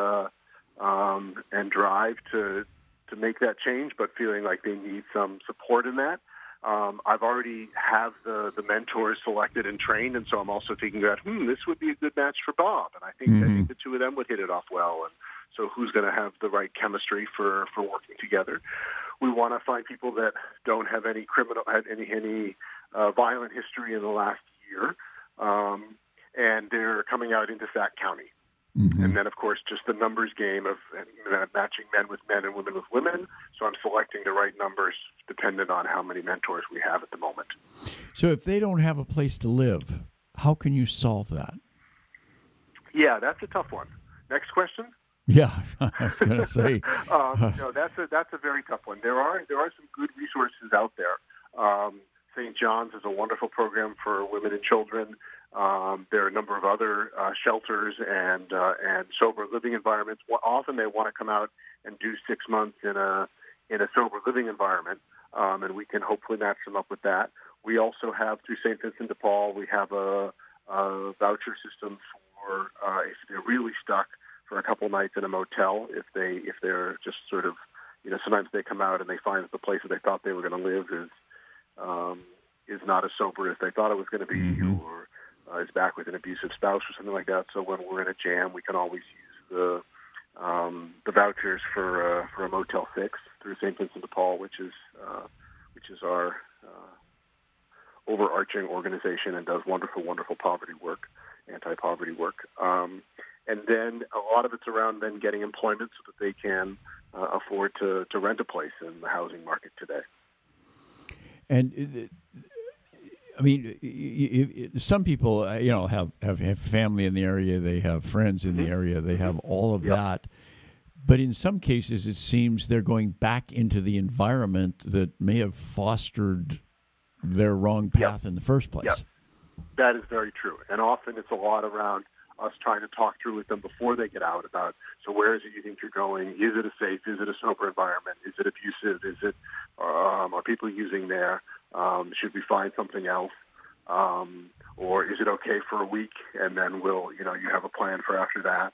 [SPEAKER 5] and drive to make that change, but feeling like they need some support in that. I've already have the mentors selected and trained, and so I'm also thinking that this would be a good match for Bob, and I think the two of them would hit it off well. And so who's going to have the right chemistry for working together? We want to find people that don't have any violent history in the last year, and they're coming out into Sac County. Mm-hmm. And then, of course, just the numbers game of matching men with men and women with women. So I'm selecting the right numbers dependent on how many mentors we have at the moment.
[SPEAKER 2] So if they don't have a place to live, how can you solve that?
[SPEAKER 5] Yeah, that's a tough one. Next question?
[SPEAKER 2] Yeah, I was going to say.
[SPEAKER 5] No, that's a very tough one. There are some good resources out there. St. John's is a wonderful program for women and children. There are a number of other shelters and sober living environments. Often they want to come out and do 6 months in a sober living environment, and we can hopefully match them up with that. We also have, through St. Vincent de Paul, we have a voucher system for if they're really stuck for a couple nights in a motel. If they're just sort of, sometimes they come out and they find that the place that they thought they were going to live is not as sober as they thought it was going to be, mm-hmm. or is back with an abusive spouse or something like that. So when we're in a jam, we can always use the vouchers for a Motel 6 through St. Vincent de Paul, which is our overarching organization and does wonderful, wonderful poverty work, anti-poverty work. And then a lot of it's around then getting employment so that they can afford to rent a place in the housing market today.
[SPEAKER 2] And I mean, some people, have family in the area, they have friends in the area, they have all of that. But in some cases, it seems they're going back into the environment that may have fostered their wrong path in the first place.
[SPEAKER 5] Yep. That is very true. And often it's a lot around us trying to talk through with them before they get out about, so where is it you think you're going? Is it a safe? Is it a sober environment? Is it abusive? Is it, are people using there? Should we find something else? Or is it okay for a week and then you have a plan for after that?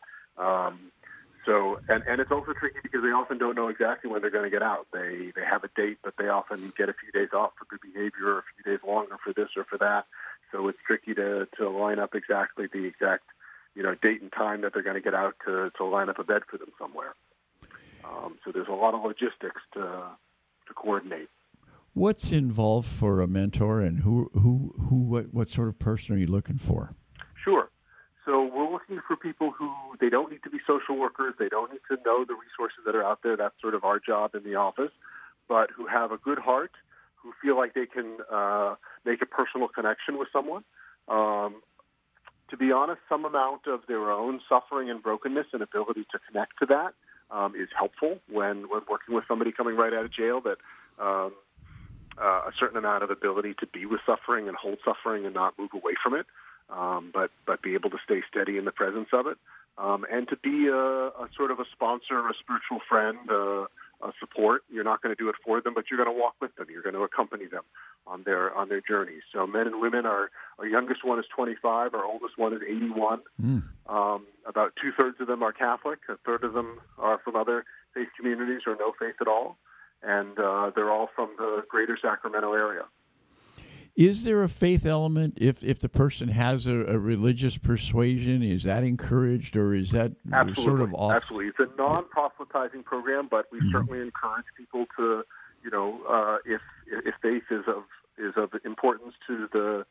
[SPEAKER 5] So it's also tricky because they often don't know exactly when they're going to get out. They have a date, but they often get a few days off for good behavior or a few days longer for this or for that. So it's tricky to line up exactly the exact date and time that they're going to get out to line up a bed for them somewhere. So there's a lot of logistics to coordinate.
[SPEAKER 2] What's involved for a mentor, and what sort of person are you looking for?
[SPEAKER 5] Sure. So we're looking for people who, they don't need to be social workers, they don't need to know the resources that are out there. That's sort of our job in the office, but who have a good heart, who feel like they can make a personal connection with someone. To be honest, some amount of their own suffering and brokenness and ability to connect to that is helpful when working with somebody coming right out of jail, that a certain amount of ability to be with suffering and hold suffering and not move away from it, but be able to stay steady in the presence of it, and to be a sort of a sponsor, a spiritual friend, a support. You're not going to do it for them, but you're going to walk with them. You're going to accompany them on their journey. So men and women, our youngest one is 25, our oldest one is 81. About 2/3 of them are Catholic, a third of them are from other faith communities or no faith at all, and they're all from the greater Sacramento area.
[SPEAKER 2] Is there a faith element if the person has a religious persuasion? Is that encouraged, or is that sort of off?
[SPEAKER 5] Absolutely. It's a non-proselytizing program, but we certainly encourage people to, if faith is of importance to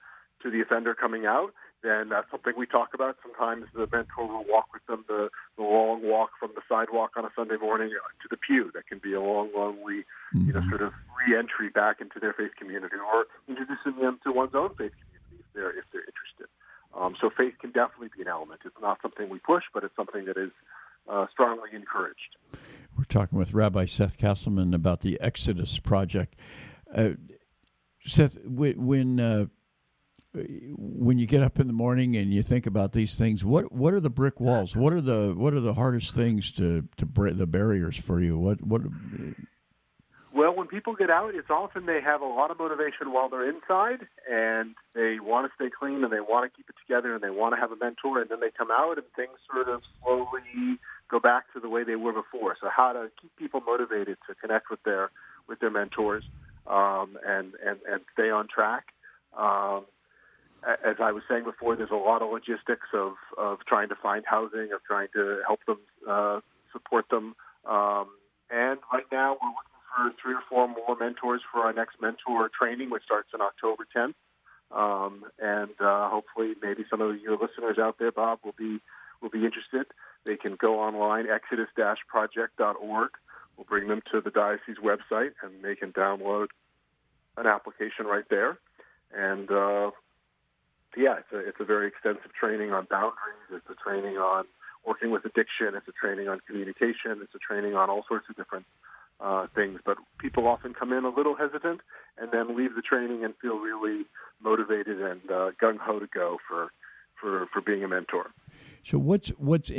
[SPEAKER 5] to the offender coming out, then that's something we talk about. Sometimes the mentor will walk with them the long walk from the sidewalk on a Sunday morning to the pew. That can be a long, lonely, sort of re-entry back into their faith community, or introducing them to one's own faith community if they're interested. So faith can definitely be an element. It's not something we push, but it's something that is strongly encouraged.
[SPEAKER 2] We're talking with Rabbi Seth Castleman about the Exodus Project. Seth, when you get up in the morning and you think about these things, what are the brick walls? What are the hardest things to break the barriers for you? What?
[SPEAKER 5] Well, when people get out, it's often they have a lot of motivation while they're inside, and they want to stay clean, and they want to keep it together, and they want to have a mentor, and then they come out, and things sort of slowly go back to the way they were before. So how to keep people motivated to connect with their mentors and stay on track. As I was saying before, there's a lot of logistics of trying to find housing, of trying to help them, support them. And right now we're looking for 3 or 4 more mentors for our next mentor training, which starts on October 10th. And hopefully maybe some of your listeners out there, Bob, will be interested. They can go online, exodus-project.org. We'll bring them to the diocese website, and they can download an application right there. And it's a very extensive training on boundaries. It's a training on working with addiction. It's a training on communication. It's a training on all sorts of different things. But people often come in a little hesitant and then leave the training and feel really motivated and gung-ho to go for being a mentor.
[SPEAKER 2] So what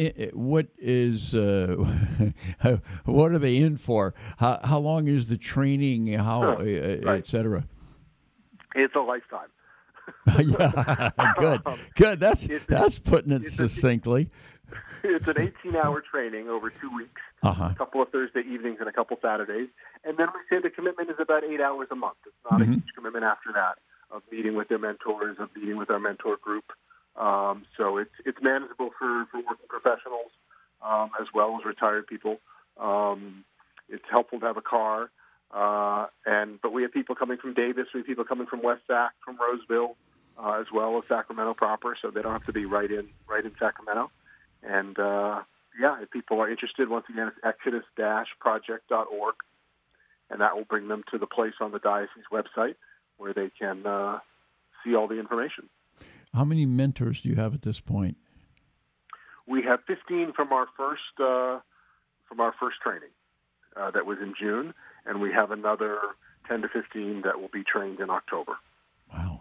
[SPEAKER 2] are they in for? How long is the training? Et cetera?
[SPEAKER 5] It's a lifetime.
[SPEAKER 2] Yeah, good. That's putting it succinctly.
[SPEAKER 5] It's an 18-hour training over 2 weeks, a couple of Thursday evenings and a couple Saturdays, and then we say the commitment is about 8 hours a month. It's not a huge commitment after that of meeting with their mentors, of meeting with our mentor group. So it's manageable for working professionals as well as retired people. It's helpful to have a car, but we have people coming from Davis, we have people coming from West Sac, from Roseville, as well as Sacramento proper, so they don't have to be right in Sacramento. And if people are interested, once again, it's exodus-project.org, and that will bring them to the place on the diocese website where they can see all the information.
[SPEAKER 2] How many mentors do you have at this point?
[SPEAKER 5] We have 15 from our first training that was in June, and we have another 10 to 15 that will be trained in October.
[SPEAKER 2] Wow,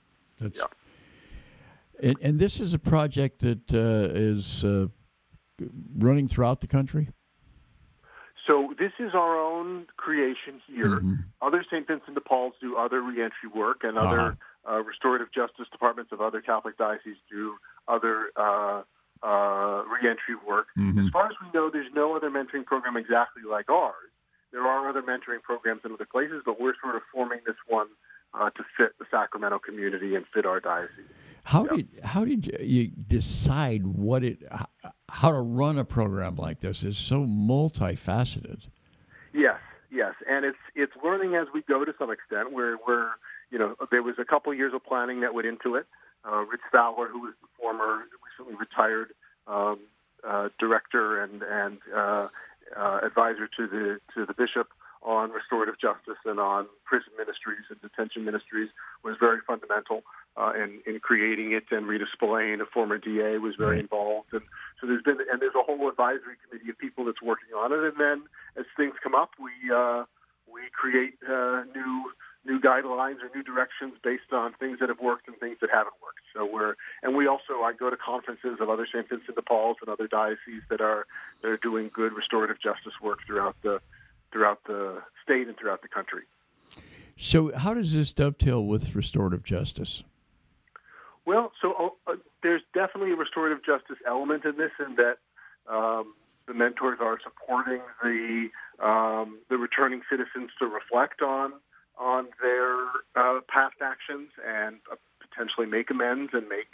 [SPEAKER 2] and this is a project that is running throughout the country.
[SPEAKER 5] So this is our own creation here. Other St. Vincent de Paul's do other reentry work, and other restorative justice departments of other Catholic dioceses do other reentry work. As far as we know, there's no other mentoring program exactly like ours. There are other mentoring programs in other places, but we're sort of forming this one to fit the Sacramento community and fit our diocese.
[SPEAKER 2] How did you decide how to run a program like this? It's so multifaceted.
[SPEAKER 5] Yes, and it's learning as we go to some extent. We're there was a couple years of planning that went into it. Rich Fowler, who was the former recently retired director and advisor to the bishop on restorative justice and on prison ministries and detention ministries, was very fundamental in creating it and redisplaying. A former DA was very involved, and so there's a whole advisory committee of people that's working on it. And then as things come up, we create new guidelines or new directions based on things that have worked and things that haven't worked. So I go to conferences of other St. Vincent de Paul's and other dioceses that are doing good restorative justice work throughout the state and throughout the country.
[SPEAKER 2] So how does this dovetail with restorative justice?
[SPEAKER 5] Well, so there's definitely a restorative justice element in this, in that the mentors are supporting the returning citizens to reflect on their past actions and potentially make amends and make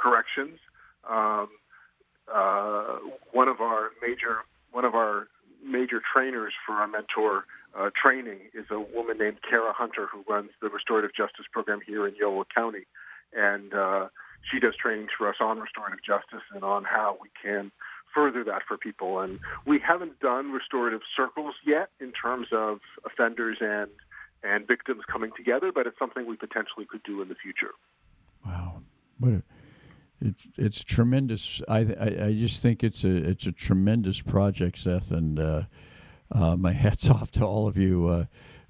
[SPEAKER 5] corrections. One of our major trainers for our mentor training is a woman named Kara Hunter, who runs the Restorative Justice Program here in Iowa County. And she does trainings for us on restorative justice and on how we can further that for people. And we haven't done restorative circles yet in terms of offenders and victims coming together, but it's something we potentially could do in the future.
[SPEAKER 2] Wow. It's tremendous. I just think it's a tremendous project, Seth, and my hat's off to all of you.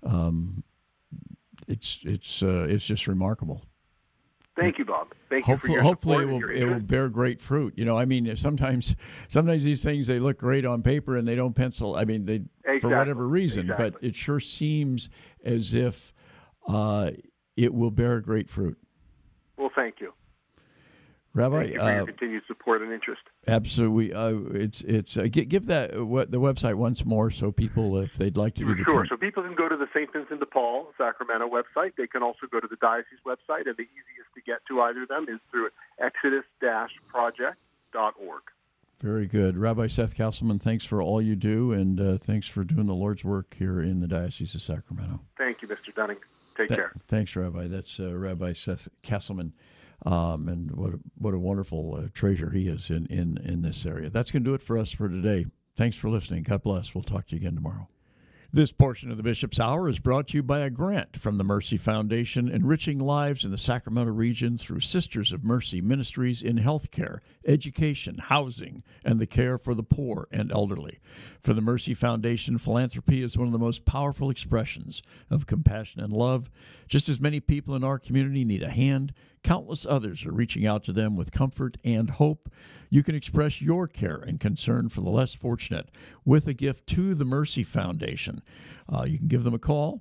[SPEAKER 2] It's just remarkable.
[SPEAKER 5] Thank you, Bob. Thank you for your
[SPEAKER 2] hopefully
[SPEAKER 5] support.
[SPEAKER 2] it will bear great fruit. You know, I mean, sometimes these things, they look great on paper and they don't pencil. I mean, they for whatever reason, but it sure seems as if it will bear great fruit.
[SPEAKER 5] Well, thank you.
[SPEAKER 2] Rabbi,
[SPEAKER 5] thank you for your continued support and interest.
[SPEAKER 2] Absolutely. Give the website once more so people, if they'd like to do the
[SPEAKER 5] Sure. So people can go to the St. Vincent de Paul, Sacramento website. They can also go to the diocese website, and the easiest to get to either of them is through exodus-project.org.
[SPEAKER 2] Very good. Rabbi Seth Castleman, thanks for all you do, and thanks for doing the Lord's work here in the Diocese of Sacramento.
[SPEAKER 5] Thank you, Mr. Dunning. Take care.
[SPEAKER 2] Thanks, Rabbi. That's Rabbi Seth Castleman. And what a wonderful treasure he is in this area. That's going to do it for us for today. Thanks for listening. God bless. We'll talk to you again tomorrow. This portion of the Bishop's Hour is brought to you by a grant from the Mercy Foundation, enriching lives in the Sacramento region through Sisters of Mercy ministries in healthcare, education, housing, and the care for the poor and elderly. For the Mercy Foundation, philanthropy is one of the most powerful expressions of compassion and love. Just as many people in our community need a hand, countless others are reaching out to them with comfort and hope. You can express your care and concern for the less fortunate with a gift to the Mercy Foundation. You can give them a call,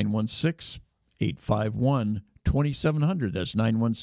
[SPEAKER 2] 916-851-2700. That's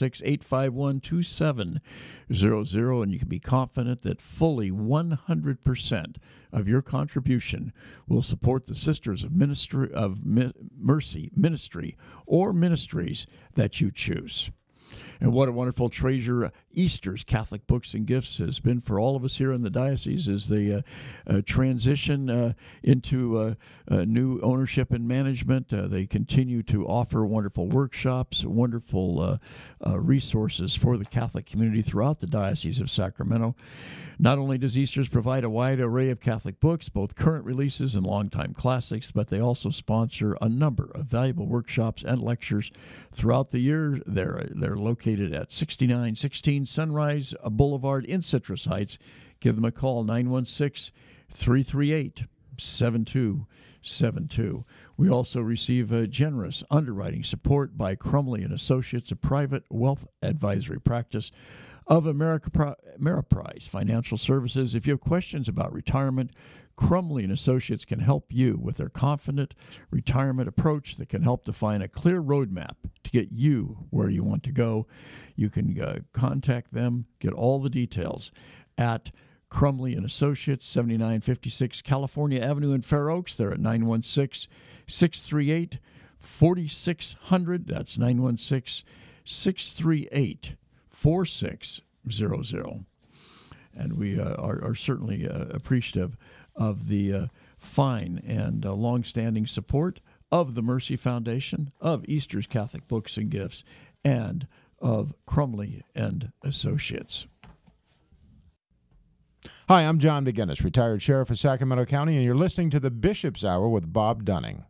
[SPEAKER 2] 916-851-2700. And you can be confident that fully 100% of your contribution will support the Sisters of Mercy Ministry or ministries that you choose. And what a wonderful treasure Easter's Catholic Books and Gifts has been for all of us here in the diocese as they transition into new ownership and management. They continue to offer wonderful workshops, wonderful resources for the Catholic community throughout the Diocese of Sacramento. Not only does Easter's provide a wide array of Catholic books, both current releases and longtime classics, but they also sponsor a number of valuable workshops and lectures throughout the year. They're located at 6916 Sunrise Boulevard in Citrus Heights. Give them a call, 916-338-7272. We also receive generous underwriting support by Crumley & Associates, a private wealth advisory practice of Ameriprise Financial Services. If you have questions about retirement, Crumley & Associates can help you with their confident retirement approach that can help define a clear roadmap to get you where you want to go. You can contact them, get all the details at Crumley & Associates, 7956 California Avenue in Fair Oaks. They're at 916-638-4600. That's 916-638-4600. And we are certainly appreciative of the fine and long-standing support of the Mercy Foundation, of Easter's Catholic Books and Gifts, and of Crumley and Associates.
[SPEAKER 6] Hi, I'm John McGinnis, retired sheriff of Sacramento County, and you're listening to the Bishop's Hour with Bob Dunning.